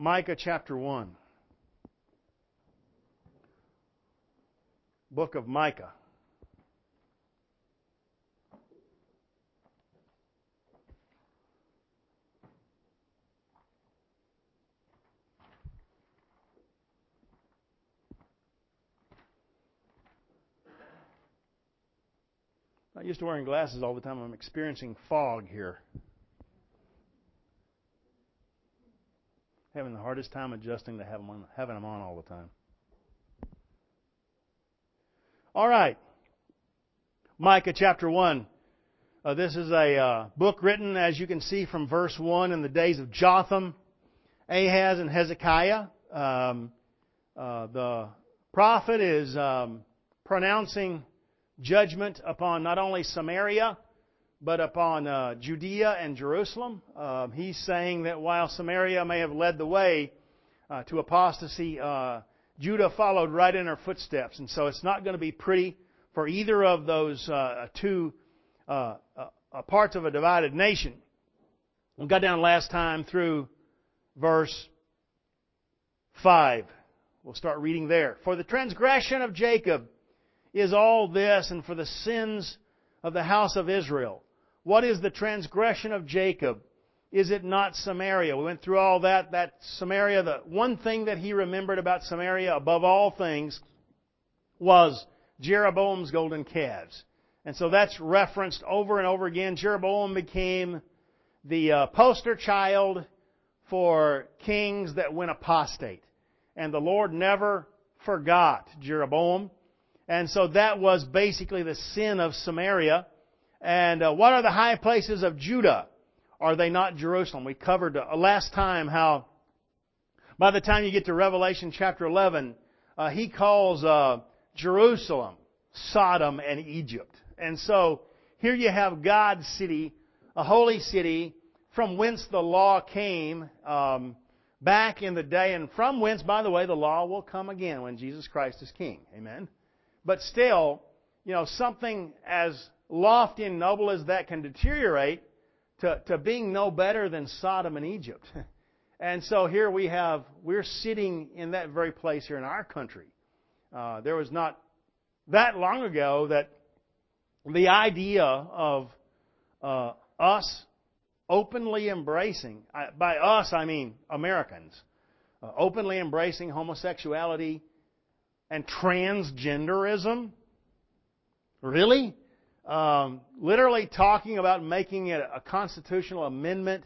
Micah chapter 1. Book of Micah. I'm not used to wearing glasses all the time. I'm experiencing fog here. Having the hardest time adjusting to having them on all the time. All right. Micah chapter 1. This is a book written, as you can see, from verse 1 in the days of Jotham, Ahaz, and Hezekiah. The prophet is pronouncing judgment upon not only Samaria, but upon Judea and Jerusalem. He's saying that while Samaria may have led the way to apostasy, Judah followed right in her footsteps. And so it's not going to be pretty for either of those two parts of a divided nation. We got down last time through verse 5. We'll start reading there. For the transgression of Jacob is all this, and for the sins of the house of Israel. What is the transgression of Jacob? Is it not Samaria? We went through all that. That Samaria, the one thing that he remembered about Samaria above all things was Jeroboam's golden calves. And so that's referenced over and over again. Jeroboam became the poster child for kings that went apostate. And the Lord never forgot Jeroboam. And so that was basically the sin of Samaria. And what are the high places of Judah? Are they not Jerusalem? We covered last time how by the time you get to Revelation chapter 11, he calls Jerusalem Sodom and Egypt. And so here you have God's city, a holy city, from whence the law came back in the day, and from whence, by the way, the law will come again when Jesus Christ is King. Amen. But still, something as lofty and noble as that can deteriorate to being no better than Sodom and Egypt. And so here we're sitting in that very place here in our country. There was not that long ago that the idea of us openly embracing, by us I mean Americans, openly embracing homosexuality and transgenderism. Really? Literally talking about making it a constitutional amendment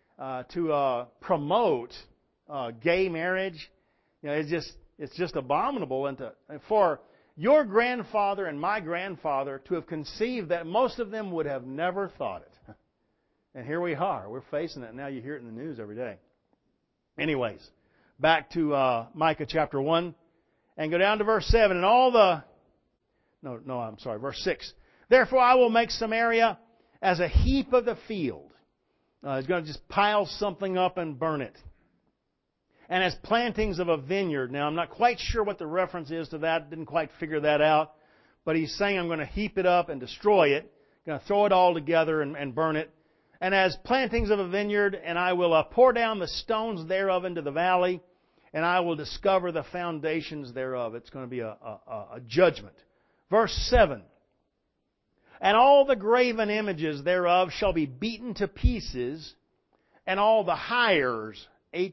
to promote gay marriage. It's just abominable. And for your grandfather and my grandfather to have conceived that, most of them would have never thought it. And here we are. We're facing it. Now you hear it in the news every day. Anyways, back to Micah chapter 1 and go down to verse 7. And verse 6. Therefore I will make Samaria as a heap of the field. He's going to just pile something up and burn it. And as plantings of a vineyard. Now I'm not quite sure what the reference is to that. Didn't quite figure that out. But he's saying I'm going to heap it up and destroy it. Going to throw it all together and burn it. And as plantings of a vineyard, and I will pour down the stones thereof into the valley, and I will discover the foundations thereof. It's going to be a judgment. Verse 7. And all the graven images thereof shall be beaten to pieces, and all the hires,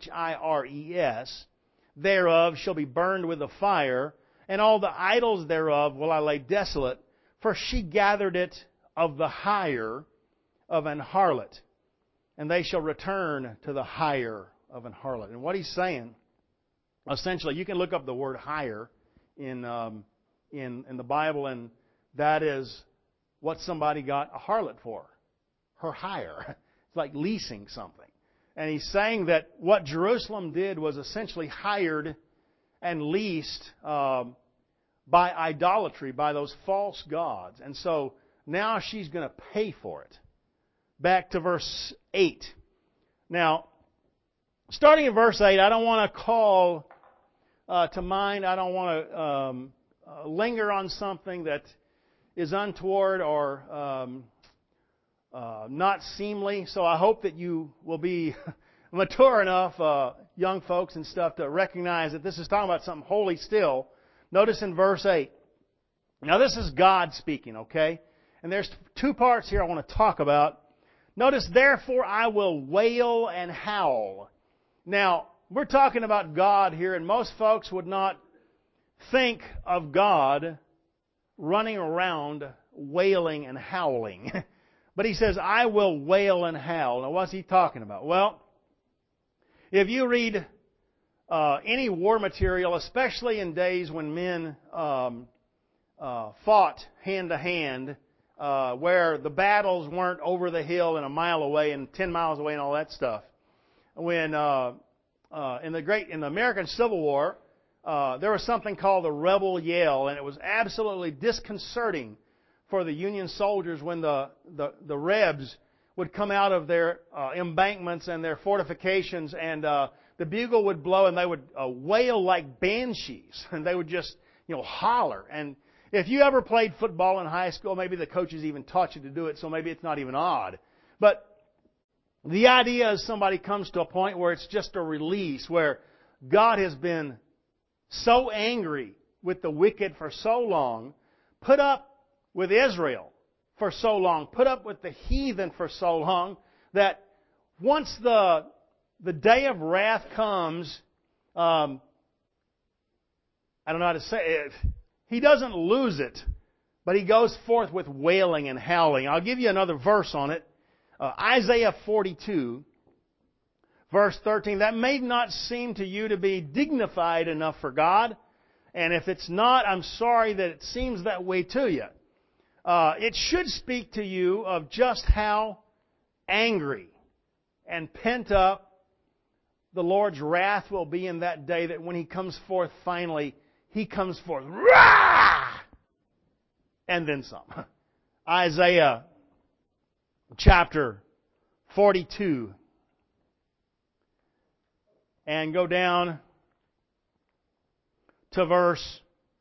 Hires, thereof shall be burned with the fire, and all the idols thereof will I lay desolate, for she gathered it of the hire of an harlot, and they shall return to the hire of an harlot. And what he's saying, essentially, you can look up the word hire in the Bible, and that is what somebody got a harlot for. Her hire. It's like leasing something. And he's saying that what Jerusalem did was essentially hired and leased by idolatry, by those false gods. And so now she's going to pay for it. Back to verse 8. Now, starting in verse 8, I don't want to call to mind, I don't want to linger on something that is untoward or not seemly. So I hope that you will be mature enough young folks and stuff to recognize that this is talking about something holy still. Notice in verse 8. Now this is God speaking, okay? And there's two parts here I want to talk about. Notice, therefore I will wail and howl. Now, we're talking about God here, and most folks would not think of God running around wailing and howling. But He says, I will wail and howl. Now, what's He talking about? Well, if you read any war material, especially in days when men fought hand to hand, where the battles weren't over the hill and a mile away and 10 miles away and all that stuff. When in the American Civil War, there was something called the rebel yell, and it was absolutely disconcerting for the Union soldiers when the Rebs would come out of their embankments and their fortifications, and the bugle would blow, and they would wail like banshees, and they would just holler. And if you ever played football in high school, maybe the coaches even taught you to do it, so maybe it's not even odd. But the idea is somebody comes to a point where it's just a release, where God has been so angry with the wicked for so long, put up with Israel for so long, put up with the heathen for so long, that once the day of wrath comes, I don't know how to say it, He doesn't lose it, but He goes forth with wailing and howling. I'll give you another verse on it. Isaiah 42, verse 13. That may not seem to you to be dignified enough for God. And if it's not, I'm sorry that it seems that way to you. It should speak to you of just how angry and pent up the Lord's wrath will be in that day, that when He comes forth finally, He comes forth, rah! And then some. Isaiah chapter 42. And go down to verse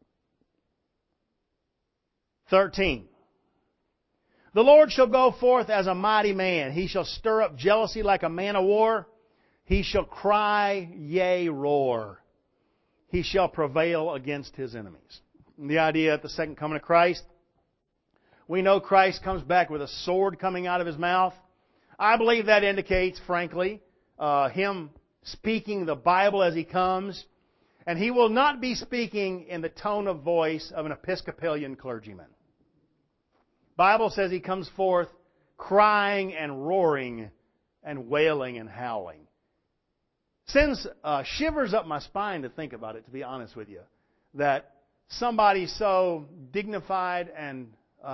13. The Lord shall go forth as a mighty man. He shall stir up jealousy like a man of war. He shall cry, yea, roar. He shall prevail against His enemies. And the idea at the second coming of Christ, we know Christ comes back with a sword coming out of His mouth. I believe that indicates, frankly, Him speaking the Bible as He comes. And He will not be speaking in the tone of voice of an Episcopalian clergyman. Bible says He comes forth crying and roaring and wailing and howling. Sends shivers up my spine to think about it, to be honest with you. That somebody so dignified and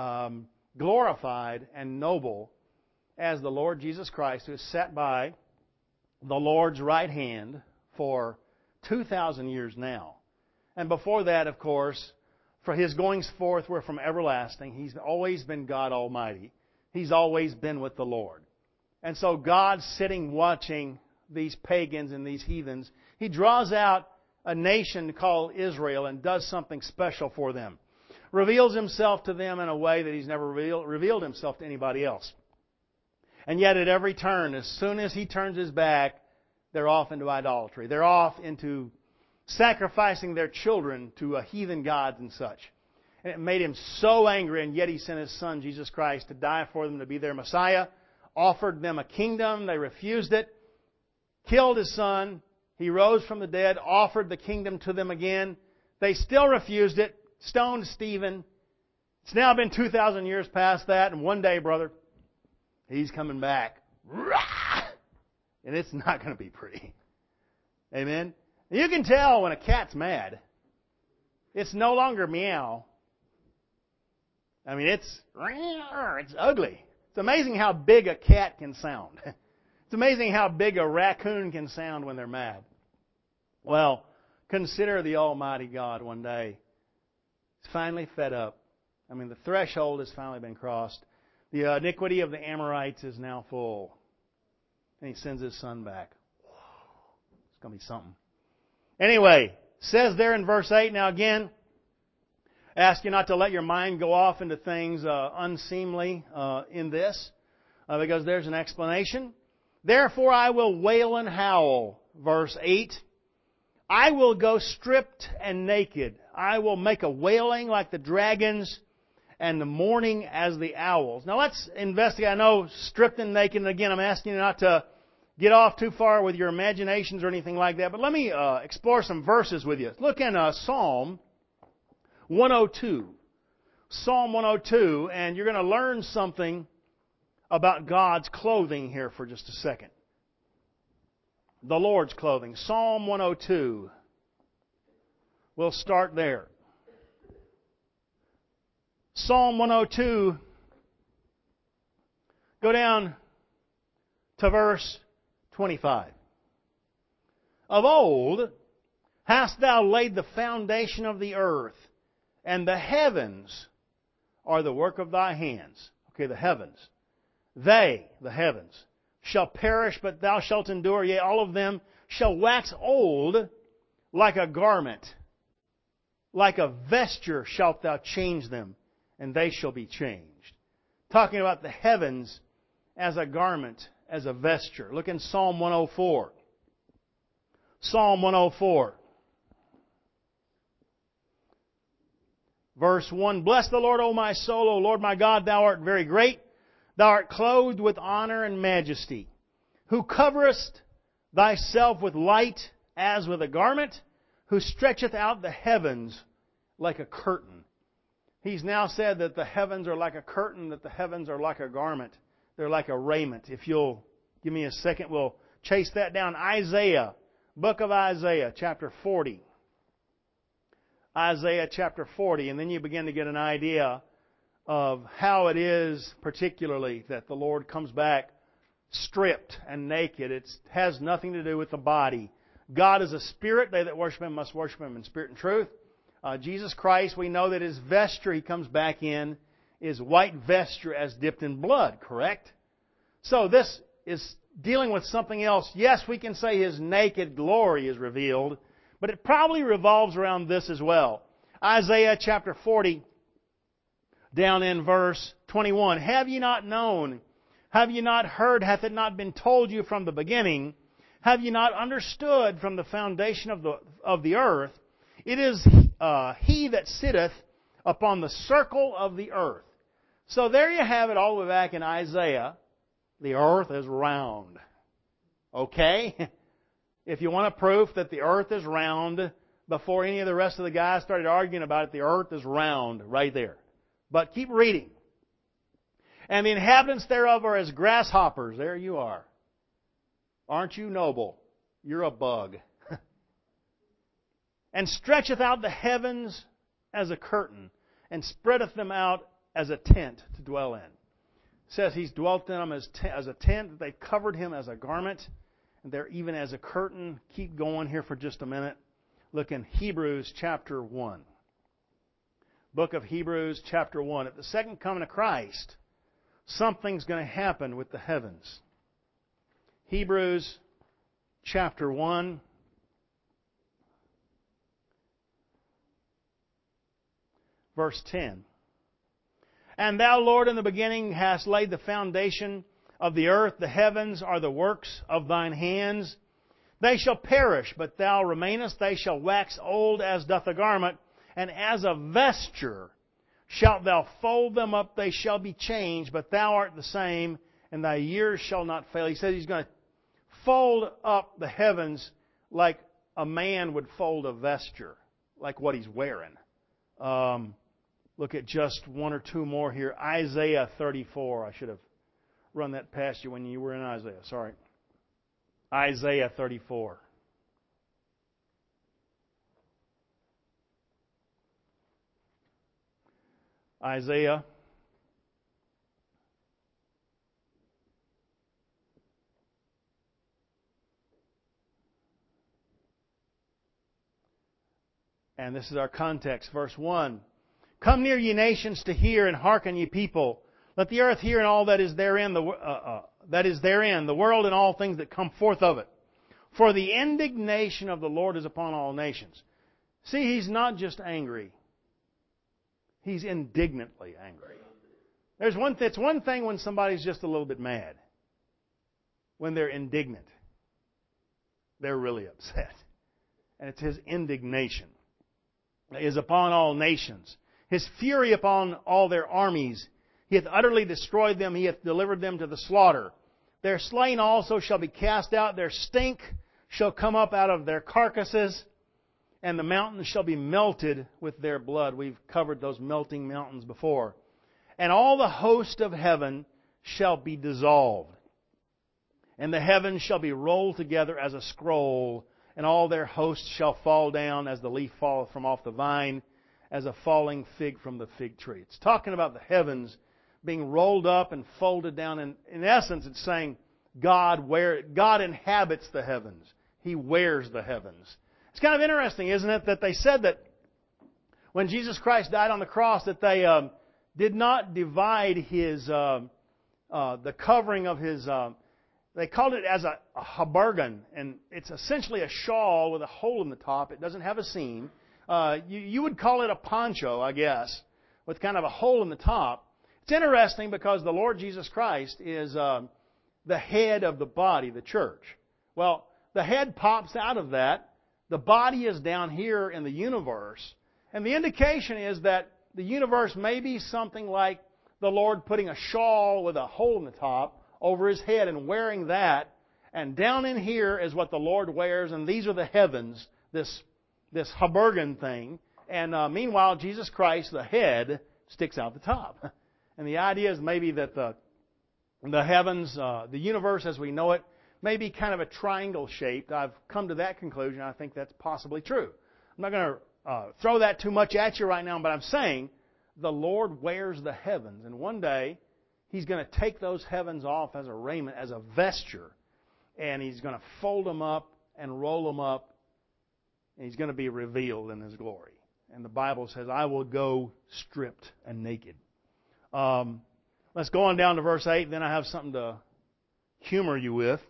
glorified and noble as the Lord Jesus Christ, who has sat by the Lord's right hand for 2,000 years now. And before that, of course, for His goings forth were from everlasting. He's always been God Almighty. He's always been with the Lord. And so God's sitting watching these pagans and these heathens. He draws out a nation called Israel and does something special for them. Reveals Himself to them in a way that He's never revealed Himself to anybody else. And yet at every turn, as soon as He turns His back, they're off into idolatry. They're off into sacrificing their children to heathen gods and such. And it made Him so angry, and yet He sent His Son, Jesus Christ, to die for them, to be their Messiah. Offered them a kingdom. They refused it. Killed His Son. He rose from the dead. Offered the kingdom to them again. They still refused it. Stoned Stephen. It's now been 2,000 years past that, and one day, brother, He's coming back. And it's not going to be pretty. Amen? You can tell when a cat's mad. It's no longer meow. I mean, it's ugly. It's amazing how big a cat can sound. It's amazing how big a raccoon can sound when they're mad. Well, consider the Almighty God one day. He's finally fed up. I mean, the threshold has finally been crossed. The iniquity of the Amorites is now full. And He sends His Son back. It's going to be something. Anyway, says there in verse 8, now again, ask you not to let your mind go off into things unseemly in this, because there's an explanation. Therefore I will wail and howl. verse 8, I will go stripped and naked. I will make a wailing like the dragons and the mourning as the owls. Now let's investigate. I know stripped and naked, and again, I'm asking you not to get off too far with your imaginations or anything like that, but let me explore some verses with you. Look in Psalm 102. Psalm 102, and you're going to learn something about God's clothing here for just a second. The Lord's clothing. Psalm 102. We'll start there. Psalm 102. Go down to verse 25. Of old hast thou laid the foundation of the earth, and the heavens are the work of thy hands. Okay, the heavens. They, the heavens, shall perish, but thou shalt endure. Yea, all of them shall wax old like a garment. Like a vesture shalt thou change them, and they shall be changed. Talking about the heavens as a garment, as a vesture. Look in Psalm 104. Psalm 104. Verse 1, Bless the Lord, O my soul, O Lord my God, Thou art very great. Thou art clothed with honor and majesty, who coverest Thyself with light as with a garment, who stretcheth out the heavens like a curtain. He's now said that the heavens are like a curtain, that the heavens are like a garment. They're like a raiment. If you'll give me a second, we'll chase that down. Isaiah, book of Isaiah, chapter 40. Isaiah chapter 40, and then you begin to get an idea of how it is particularly that the Lord comes back stripped and naked. It has nothing to do with the body. God is a spirit. They that worship Him must worship Him in spirit and truth. Jesus Christ, we know that His vesture He comes back in is white vesture as dipped in blood, correct? So this is dealing with something else. Yes, we can say His naked glory is revealed, but it probably revolves around this as well. Isaiah chapter 40, down in verse 21. Have ye not known? Have ye not heard? Hath it not been told you from the beginning? Have ye not understood from the foundation of the earth? It is He that sitteth upon the circle of the earth. So there you have it all the way back in Isaiah. The earth is round. Okay? If you want a proof that the earth is round, before any of the rest of the guys started arguing about it, the earth is round right there. But keep reading. And the inhabitants thereof are as grasshoppers. There you are. Aren't you noble? You're a bug. And stretcheth out the heavens as a curtain, and spreadeth them out as a tent to dwell in. It says He's dwelt in them as a tent, that they've covered Him as a garment, and they're even as a curtain. Keep going here for just a minute. Look in Hebrews chapter 1. Book of Hebrews chapter 1. At the second coming of Christ, something's going to happen with the heavens. Hebrews chapter 1. Verse 10. And Thou, Lord, in the beginning hast laid the foundation of the earth. The heavens are the works of Thine hands. They shall perish, but Thou remainest. They shall wax old as doth a garment, and as a vesture shalt Thou fold them up. They shall be changed, but Thou art the same, and Thy years shall not fail. He says He's going to fold up the heavens like a man would fold a vesture, like what he's wearing. Look at just one or two more here. Isaiah 34. I should have run that past you when you were in Isaiah. Sorry. Isaiah 34. Isaiah. And this is our context. Verse 1. Come near, ye nations, to hear, and hearken, ye people. Let the earth hear and all that is therein, the world and all things that come forth of it. For the indignation of the Lord is upon all nations. See, He's not just angry. He's indignantly angry. It's one thing when somebody's just a little bit mad. When they're indignant. they're really upset. And it's His indignation is upon all nations. His fury upon all their armies. He hath utterly destroyed them. He hath delivered them to the slaughter. Their slain also shall be cast out. Their stink shall come up out of their carcasses. And the mountains shall be melted with their blood. We've covered those melting mountains before. And all the host of heaven shall be dissolved. And the heavens shall be rolled together as a scroll. And all their hosts shall fall down as the leaf falleth from off the vine, as a falling fig from the fig tree. It's talking about the heavens being rolled up and folded down. And in essence, it's saying God inhabits the heavens. He wears the heavens. It's kind of interesting, isn't it, that they said that when Jesus Christ died on the cross, that they did not divide His the covering of His. They called it as a habergan, and it's essentially a shawl with a hole in the top. It doesn't have a seam. You would call it a poncho, I guess, with kind of a hole in the top. It's interesting because the Lord Jesus Christ is the head of the body, the church. Well, the head pops out of that. The body is down here in the universe. And the indication is that the universe may be something like the Lord putting a shawl with a hole in the top over His head and wearing that. And down in here is what the Lord wears, and these are the heavens, this habergan thing. And meanwhile, Jesus Christ, the head, sticks out the top. And the idea is maybe that the heavens, the universe as we know it, may be kind of a triangle shaped. I've come to that conclusion. I think that's possibly true. I'm not going to throw that too much at you right now, but I'm saying the Lord wears the heavens. And one day, He's going to take those heavens off as a raiment, as a vesture. And He's going to fold them up and roll them up. And He's going to be revealed in His glory. And the Bible says, I will go stripped and naked. Let's go on down to verse 8. Then I have something to humor you with.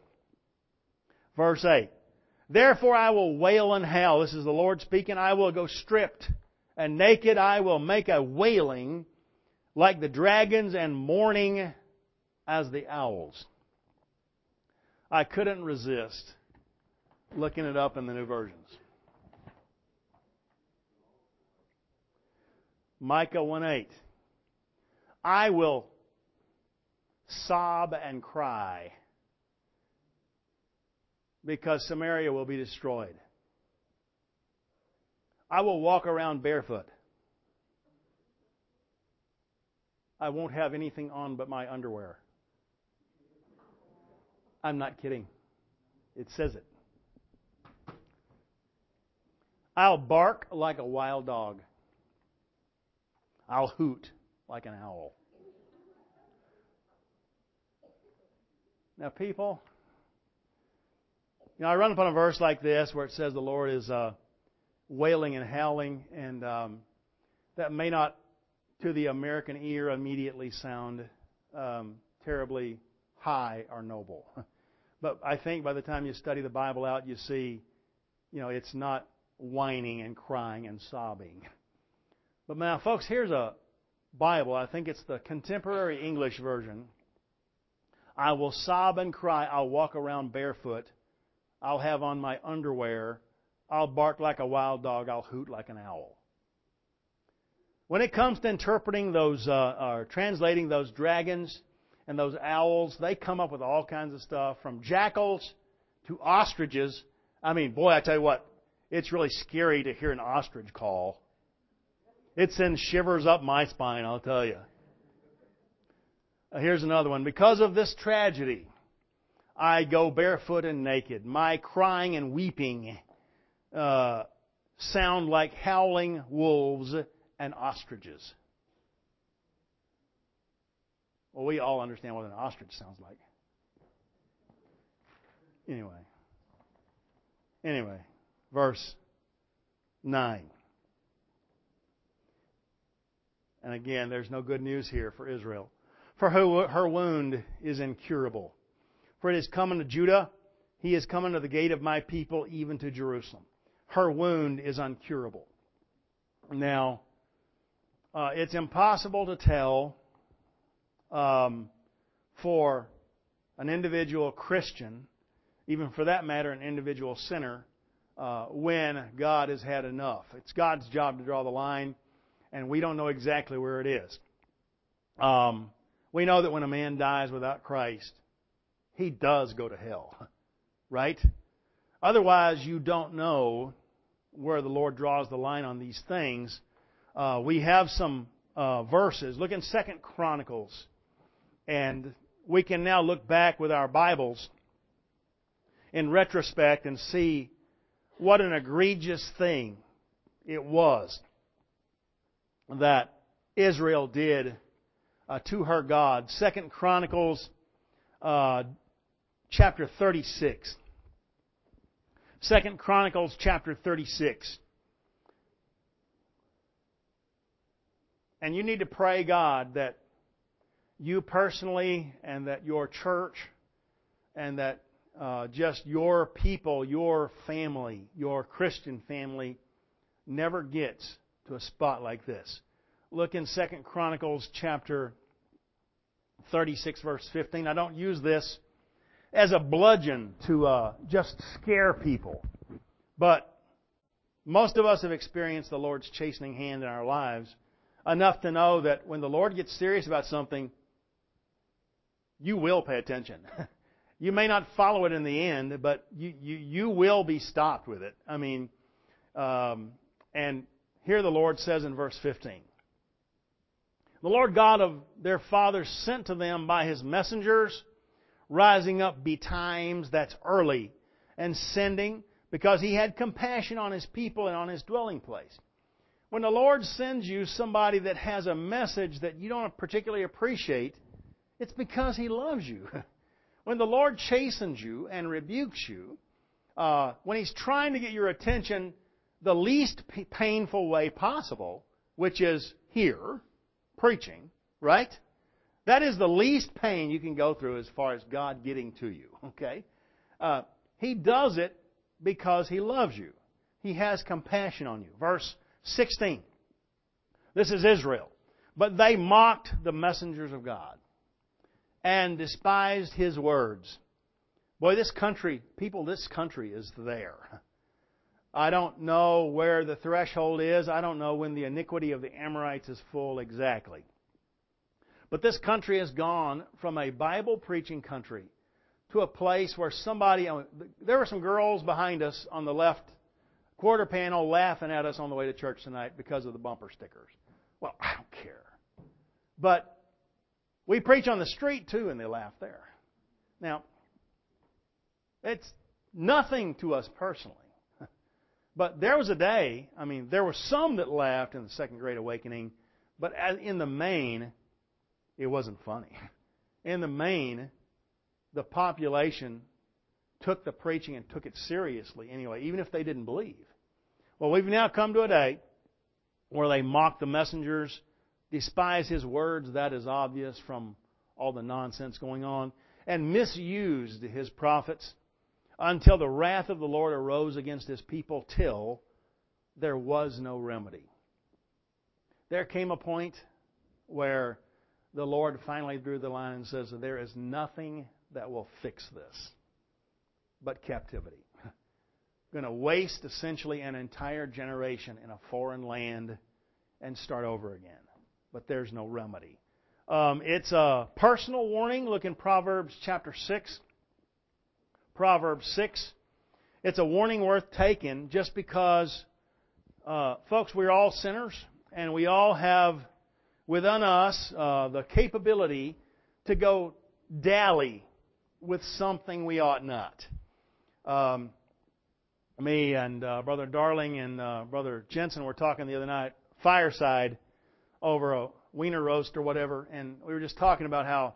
Verse 8. Therefore I will wail and howl. This is the Lord speaking. I will go stripped and naked. I will make a wailing like the dragons and mourning as the owls. I couldn't resist looking it up in the New Versions. Micah 1:8. I will sob and cry because Samaria will be destroyed. I will walk around barefoot. I won't have anything on but my underwear. I'm not kidding. It says it. I'll bark like a wild dog. I'll hoot like an owl. Now, people, I run upon a verse like this where it says the Lord is wailing and howling, and that may not, to the American ear, immediately sound terribly high or noble. But I think by the time you study the Bible out, you see, it's not whining and crying and sobbing. But now, folks, here's a Bible. I think it's the Contemporary English Version. I will sob and cry. I'll walk around barefoot. I'll have on my underwear. I'll bark like a wild dog. I'll hoot like an owl. When it comes to interpreting those, or translating those dragons and those owls, they come up with all kinds of stuff, from jackals to ostriches. I mean, boy, I tell you what, it's really scary to hear an ostrich call. It sends shivers up my spine, I'll tell you. Here's another one. Because of this tragedy, I go barefoot and naked. My crying and weeping sound like howling wolves and ostriches. Well, we all understand what an ostrich sounds like. Anyway, verse 9. And again, there's no good news here for Israel. For her wound is incurable. For it is coming to Judah. He is coming to the gate of my people, even to Jerusalem. Her wound is incurable. Now, it's impossible to tell for an individual Christian, even for that matter, an individual sinner, when God has had enough. It's God's job to draw the line, and we don't know exactly where it is. We know that when a man dies without Christ, he does go to hell, right? Otherwise, you don't know where the Lord draws the line on these things. We have some verses. Look in 2 Chronicles, and we can now look back with our Bibles in retrospect and see what an egregious thing it was that Israel did to her God. 2 Chronicles chapter 36. 2 Chronicles chapter 36. And you need to pray, God, that you personally and that your church and that just your people, your family, your Christian family never gets to a spot like this. Look in 2 Chronicles chapter 36, verse 15. I don't use this as a bludgeon to just scare people. But most of us have experienced the Lord's chastening hand in our lives enough to know that when the Lord gets serious about something, you will pay attention. You may not follow it in the end, but you will be stopped with it. I mean, and here the Lord says in verse 15, the Lord God of their fathers sent to them by His messengers, rising up betimes, that's early, and sending, because He had compassion on His people and on His dwelling place. When the Lord sends you somebody that has a message that you don't particularly appreciate, it's because He loves you. When the Lord chastens you and rebukes you, when He's trying to get your attention the least painful way possible, which is here, preaching, right? That is the least pain you can go through as far as God getting to you, okay? He does it because He loves you. He has compassion on you. Verse 16. This is Israel. But they mocked the messengers of God and despised His words. Boy, this country is there. I don't know where the threshold is. I don't know when the iniquity of the Amorites is full exactly. But this country has gone from a Bible-preaching country to a place where there were some girls behind us on the left quarter panel laughing at us on the way to church tonight because of the bumper stickers. Well, I don't care. But we preach on the street too, and they laugh there. Now, it's nothing to us personally. But there was a day, there were some that laughed in the Second Great Awakening, but in the main, it wasn't funny. In the main, the population took the preaching and took it seriously anyway, even if they didn't believe. Well, we've now come to a day where they mock the messengers, despise His words, that is obvious from all the nonsense going on, and misused His prophets until the wrath of the Lord arose against His people till there was no remedy. There came a point where the Lord finally drew the line and says that there is nothing that will fix this but captivity. Going to waste essentially an entire generation in a foreign land and start over again. But there's no remedy. It's a personal warning. Look in Proverbs chapter 6. Proverbs 6. It's a warning worth taking just because, folks, we're all sinners and we all have within us the capability to go dally with something we ought not. Me and Brother Darling and Brother Jensen were talking the other night, fireside, over a wiener roast or whatever, and we were just talking about how,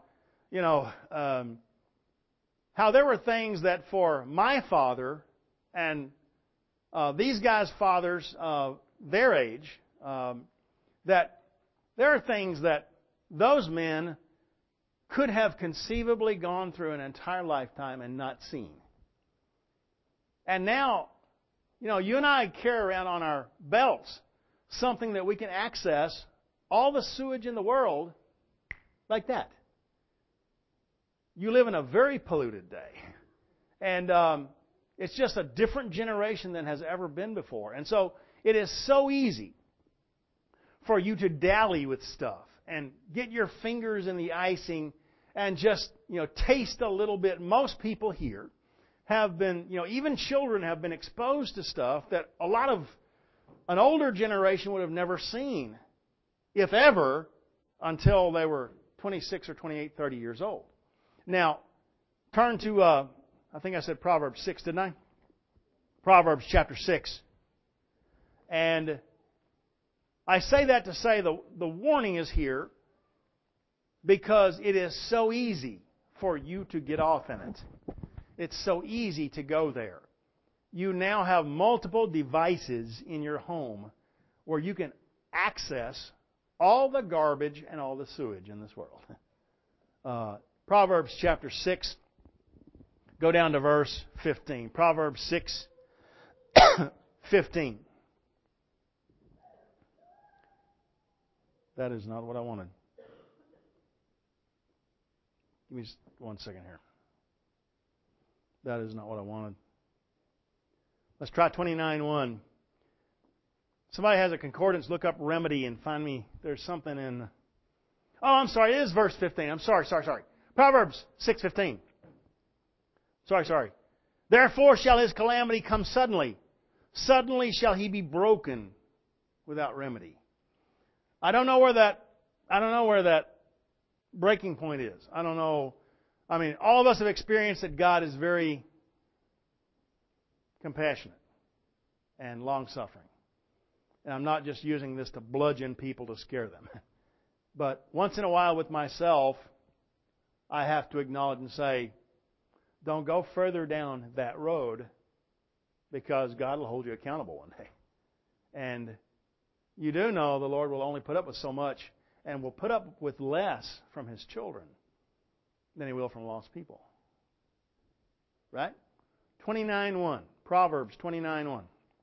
how there were things that for my father and these guys' fathers, their age, that there are things that those men could have conceivably gone through an entire lifetime and not seen. And now, you and I carry around on our belts something that we can access all the sewage in the world like that. You live in a very polluted day. And it's just a different generation than has ever been before. And so it is so easy for you to dally with stuff and get your fingers in the icing and just, taste a little bit. Most people here have been, even children have been exposed to stuff that a lot of an older generation would have never seen, if ever, until they were 26 or 28, 30 years old. Now, turn to, I think I said Proverbs 6, didn't I? Proverbs chapter 6. And I say that to say the warning is here because it is so easy for you to get off in it. It's so easy to go there. You now have multiple devices in your home where you can access all the garbage and all the sewage in this world. Proverbs chapter 6, go down to verse 15. Proverbs 6, 15. That is not what I wanted. Give me just 1 second here. That is not what I wanted. Let's try 29:1. Somebody has a concordance, look up remedy and find me. There's something in... Oh, I'm sorry. It is verse 15. I'm sorry. Proverbs 6:15. Sorry. Therefore shall his calamity come suddenly. Suddenly shall he be broken without remedy. I don't know where that breaking point is. I don't know. I mean, all of us have experienced that God is very compassionate and long-suffering. And I'm not just using this to bludgeon people to scare them. But once in a while with myself, I have to acknowledge and say, don't go further down that road because God will hold you accountable one day. And you do know the Lord will only put up with so much and will put up with less from His children than He will from lost people. Right? 29:1. Proverbs 29:1.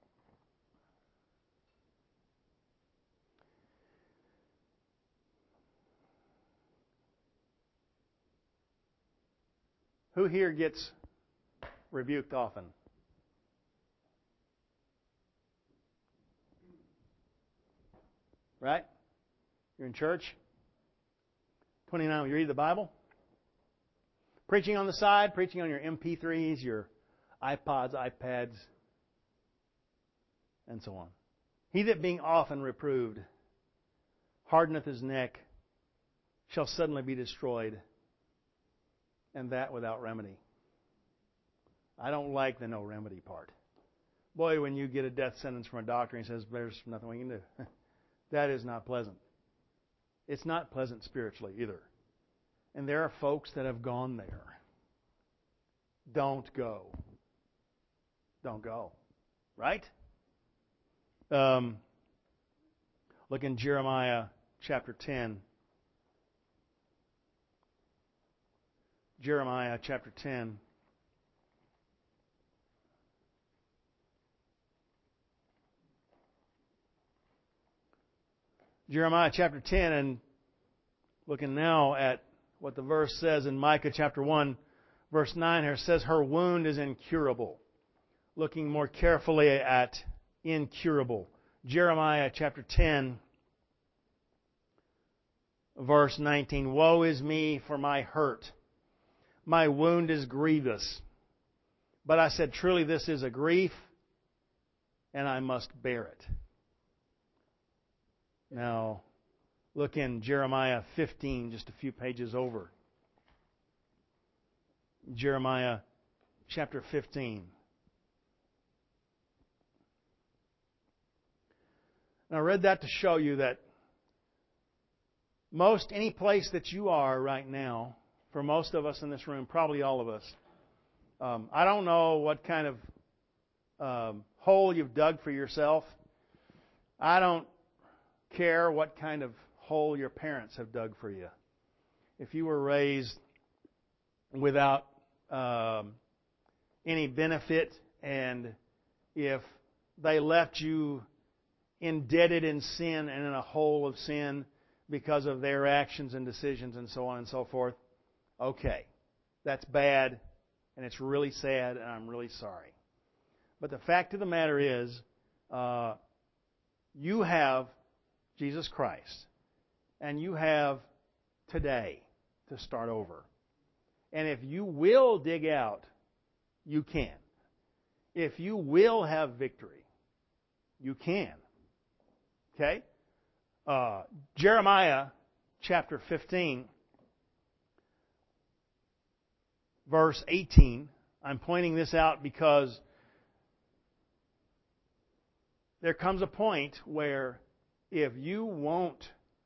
Who here gets rebuked often? Right? You're in church. 29, you read the Bible. Preaching on the side, preaching on your MP3s, your iPods, iPads, and so on. He that being often reproved hardeneth his neck shall suddenly be destroyed, and that without remedy. I don't like the no remedy part. Boy, when you get a death sentence from a doctor and he says, there's nothing we can do. That is not pleasant. It's not pleasant spiritually either. And there are folks that have gone there. Don't go. Don't go. Right? Look in Jeremiah chapter 10. Jeremiah chapter 10. Jeremiah chapter 10, and looking now at what the verse says in Micah chapter 1, verse 9 here, says her wound is incurable. Looking more carefully at incurable. Jeremiah chapter 10, verse 19. Woe is me for my hurt. My wound is grievous. But I said, truly this is a grief, and I must bear it. Now, look in Jeremiah 15, just a few pages over. Jeremiah chapter 15. And I read that to show you that any place that you are right now, for most of us in this room, probably all of us, I don't know what kind of hole you've dug for yourself. I don't care what kind of hole your parents have dug for you. If you were raised without any benefit, and if they left you indebted in sin and in a hole of sin because of their actions and decisions and so on and so forth, okay, that's bad. And it's really sad, and I'm really sorry. But the fact of the matter is, you have Jesus Christ, and you have today to start over. And if you will dig out, you can. If you will have victory, you can. Okay? Jeremiah chapter 15, verse 18. I'm pointing this out because there comes a point where if you won't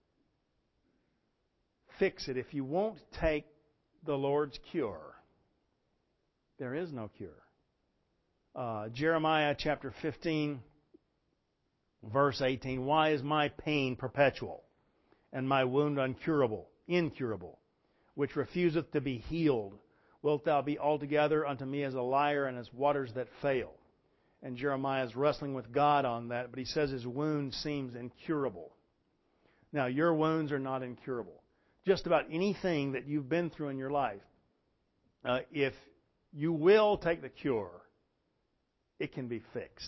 fix it, if you won't take the Lord's cure, there is no cure. Jeremiah chapter 15, verse 18. Why is my pain perpetual, and my wound incurable, which refuseth to be healed? Wilt thou be altogether unto me as a liar, and as waters that fail? And Jeremiah is wrestling with God on that, but he says his wound seems incurable. Now, your wounds are not incurable. Just about anything that you've been through in your life, if you will take the cure, it can be fixed.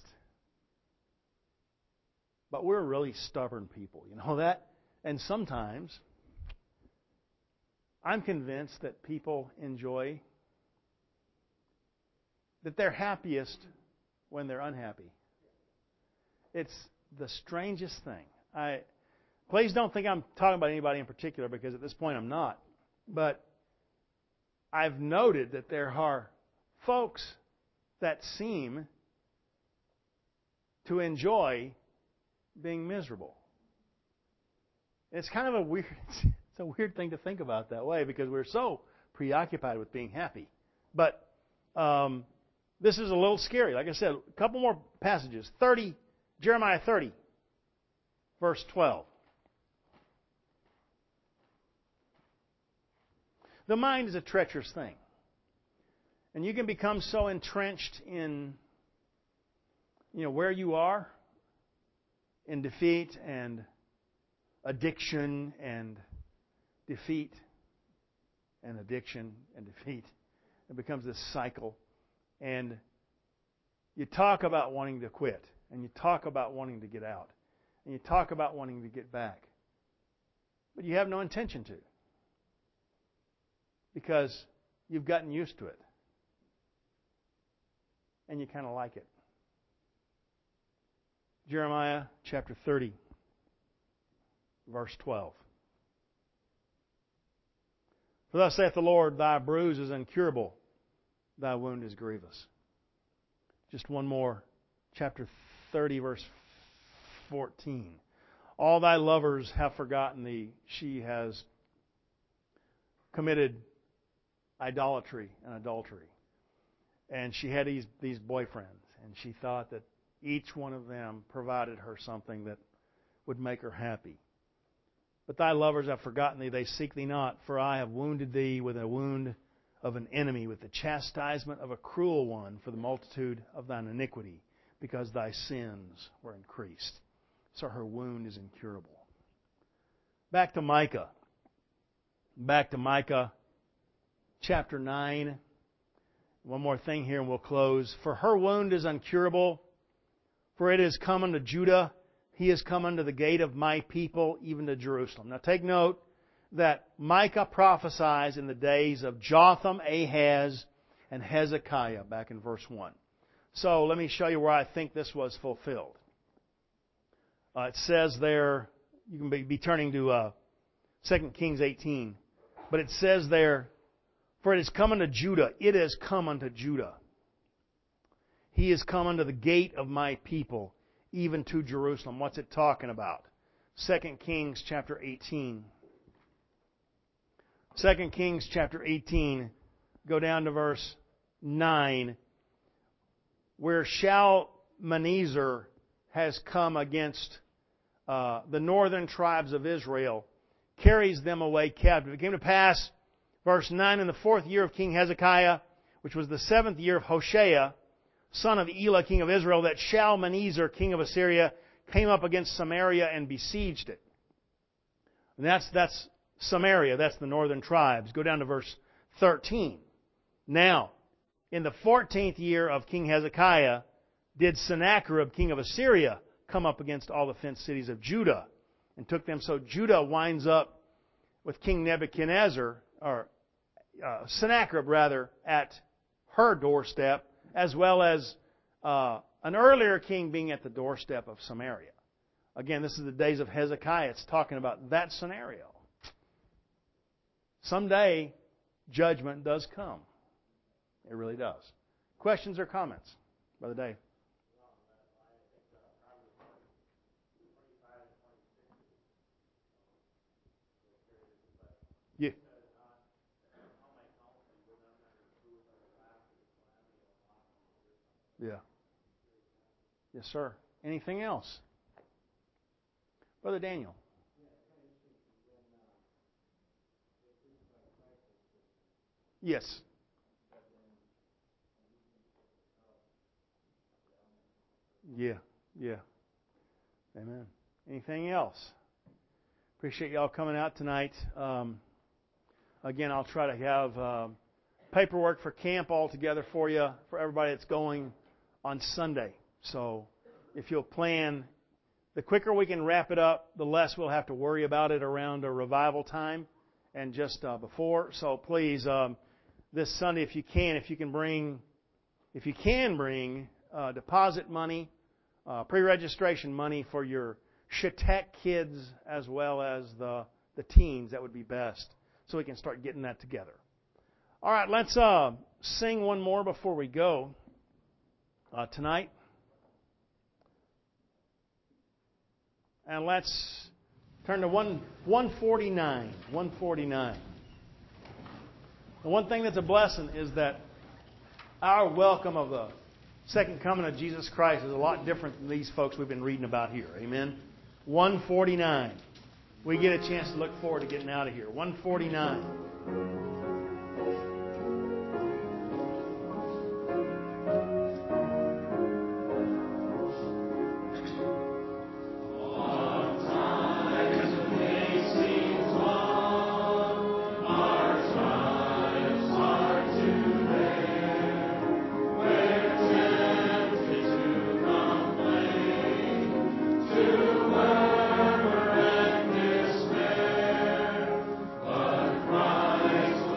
But we're really stubborn people, you know that? And sometimes I'm convinced that people enjoy, that they're happiest when they're unhappy. It's the strangest thing. Please don't think I'm talking about anybody in particular, because at this point I'm not. But I've noted that there are folks that seem to enjoy being miserable. It's kind of a weird thing to think about that way, because we're so preoccupied with being happy. But this is a little scary. Like I said, a couple more passages. Jeremiah 30, verse 12. The mind is a treacherous thing. And you can become so entrenched in, where you are, in defeat and addiction and defeat and addiction and defeat. It becomes this cycle. And you talk about wanting to quit. And you talk about wanting to get out. And you talk about wanting to get back. But you have no intention to. Because you've gotten used to it. And you kind of like it. Jeremiah chapter 30, verse 12. For thus saith the Lord, thy bruise is incurable, thy wound is grievous. Just one more. Chapter 30, verse 14. All thy lovers have forgotten thee. She has committed idolatry and adultery. And she had these boyfriends. And she thought that each one of them provided her something that would make her happy. But thy lovers have forgotten thee, they seek thee not, for I have wounded thee with a wound of an enemy, with the chastisement of a cruel one, for the multitude of thine iniquity, because thy sins were increased. So her wound is incurable. Back to Micah. Chapter 9. One more thing here and we'll close. For her wound is incurable, for it is come unto Judah. He is come unto the gate of my people, even to Jerusalem. Now take note that Micah prophesies in the days of Jotham, Ahaz, and Hezekiah, back in verse 1. So let me show you where I think this was fulfilled. It says there, you can be turning to 2 Kings 18, but it says there, for it is come unto Judah. It is come unto Judah. He is come unto the gate of my people, even to Jerusalem. What's it talking about? 2 Kings chapter 18. 2 Kings chapter 18, go down to verse 9, where Shalmaneser has come against the northern tribes of Israel, carries them away captive. It came to pass, verse 9, in the 4th year of King Hezekiah, which was the 7th year of Hoshea, son of Elah, king of Israel, that Shalmaneser, king of Assyria, came up against Samaria and besieged it. And that's Samaria, that's the northern tribes. Go down to verse 13. Now, In the 14th year of King Hezekiah, did Sennacherib, king of Assyria, come up against all the fenced cities of Judah and took them. So Judah winds up with King Nebuchadnezzar, or Sennacherib rather, at her doorstep, as well as an earlier king being at the doorstep of Samaria. Again, this is the days of Hezekiah. It's talking about that scenario. Someday, judgment does come. It really does. Questions or comments, Brother Dave? Yeah. Yeah. Yes, sir. Anything else? Brother Daniel. Yes. Yeah. Yeah. Amen. Anything else? Appreciate y'all coming out tonight. Again, I'll try to have paperwork for camp all together for you, for everybody that's going on Sunday. So if you'll plan, the quicker we can wrap it up, the less we'll have to worry about it around a revival time and just before. So please, this Sunday, if you can bring deposit money, pre-registration money for your Shatek kids as well as the teens, that would be best, so we can start getting that together. All right, let's sing one more before we go tonight. And let's turn to 149. 149. The one thing that's a blessing is that our welcome of the second coming of Jesus Christ is a lot different than these folks we've been reading about here. Amen? 149. We get a chance to look forward to getting out of here. 149. Christ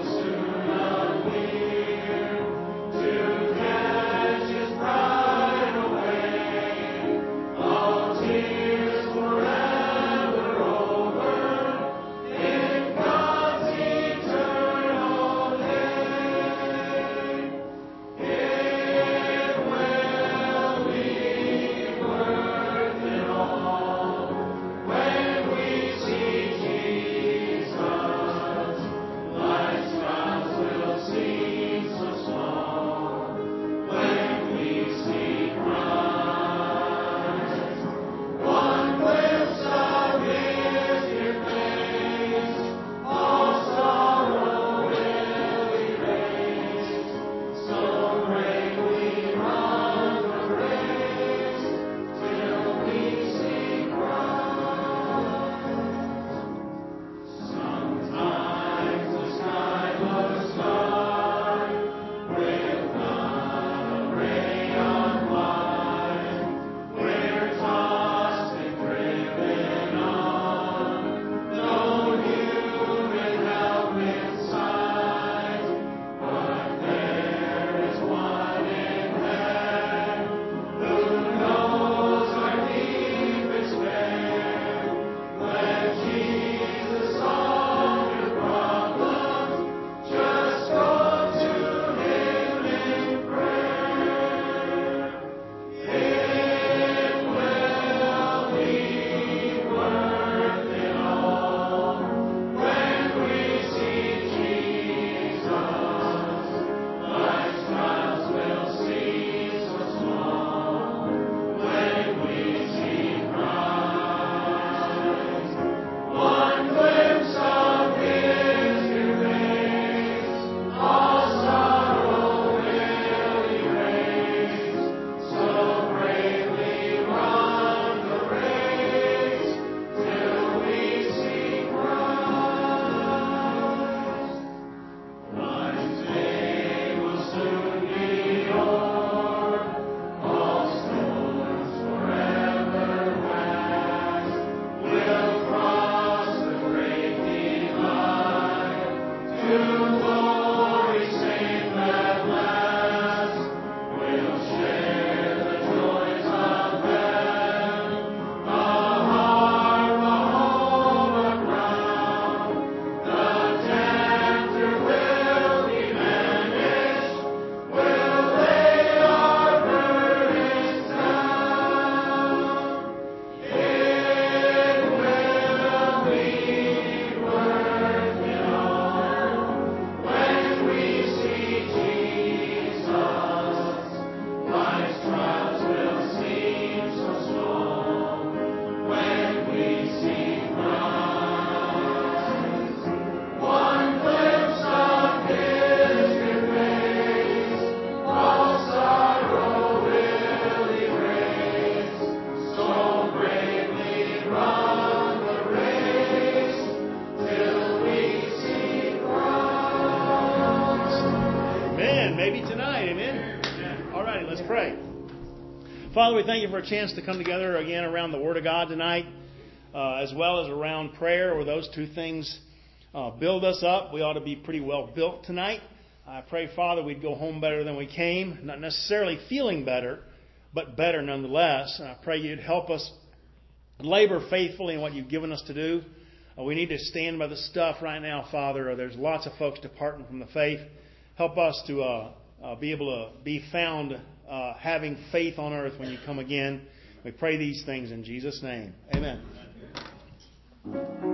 maybe tonight. Amen? All righty, let's pray. Father, we thank you for a chance to come together again around the Word of God tonight, as well as around prayer, where those two things build us up. We ought to be pretty well built tonight. I pray, Father, we'd go home better than we came, not necessarily feeling better, but better nonetheless. And I pray you'd help us labor faithfully in what you've given us to do. We need to stand by the stuff right now, Father. There's lots of folks departing from the faith. Help us to be able to be found having faith on earth when you come again. We pray these things in Jesus' name. Amen.